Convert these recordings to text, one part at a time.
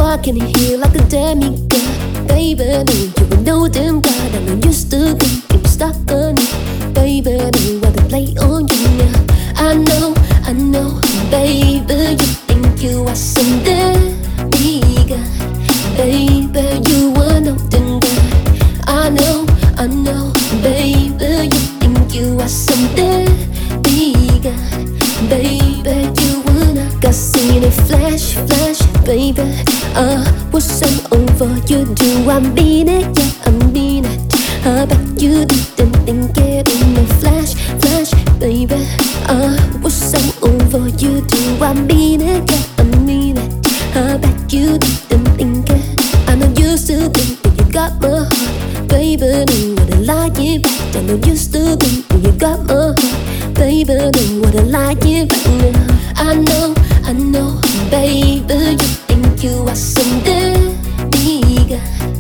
walking in here like a demigod. Baby, no, you were no damn god. And I'm used to getting stuck on you. Baby, no, wanna play on you now. I know, baby, you think you are some demigod. Baby, you are no damn god. I know, baby, you think you are some demigod. Baby, you wanna got seen a flash, baby. What's all over you do? I mean it, yeah, I mean it. I bet you didn't think it in a flash, baby. What's all over you do? I mean it, yeah, I mean it. I bet you didn't think it. I know you still think that you got my heart, baby. Don't wanna lie it back. I know you still think that you got my heart, baby. Don't wanna lie it back now. I know, baby, you think you are some demigod.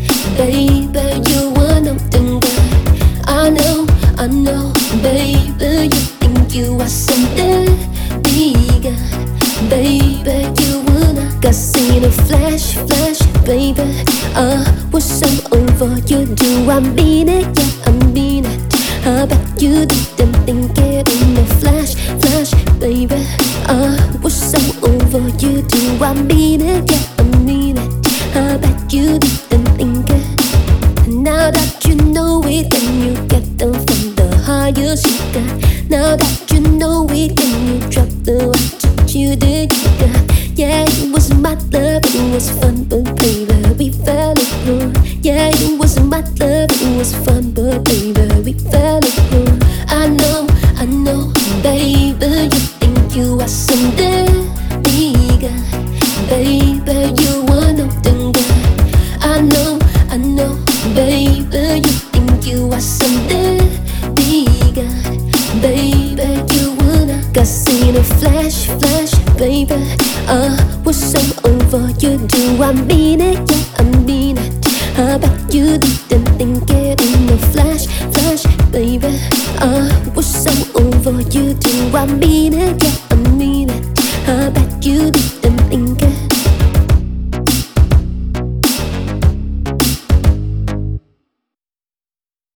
Baby, you are no damn god. I know, baby, you think you are some demigod. Baby, you wanna got seen a flash, baby. What's all over you do? I mean it, yeah, I mean it. I bet you didn't think it in a flash, baby. What's all over you do? I mean it, yeah, I mean it. I bet you didn't think it. Now that you know it, can you get them from the highest you got? Now that you know it, can you drop the watch you did you got? Yeah, it was my love, it was fun, but baby, we fell apart. Yeah, it was my love, it was fun, but baby, we fell apart. I know, baby, you think you are some demigod. Baby, you are no damn god. I know, baby, you think you are some demigod. Baby, you wanna got seen a flash, baby. What's all over you do? I mean it, yeah, I mean it. I bet you didn't think it in a flash, baby. What's all over you do? I mean it, yeah.